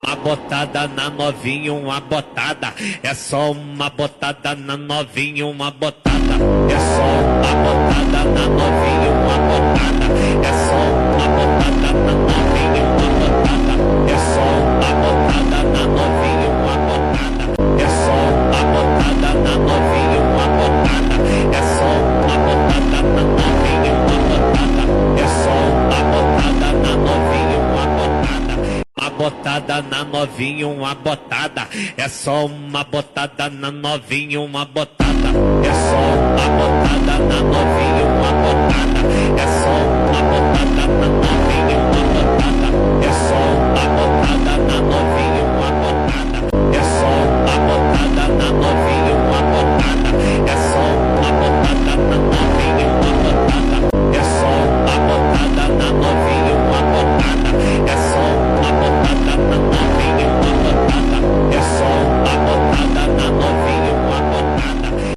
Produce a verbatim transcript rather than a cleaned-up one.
Uma botada na novinha, uma botada. É só uma botada na novinha, uma botada. É só uma botada na novinha, uma botada. É só uma botada na novinha, uma botada. É só uma botada na novinha, uma botada. É só uma botada na novinha, uma botada. É só uma botada na novinha, uma botada. É só uma botada na novinha, uma botada. Uma botada na novinha, uma botada. É só uma botada na novinha, uma botada. É só uma botada na novinha, uma botada. É só uma botada na novinha, uma botada. É só uma botada.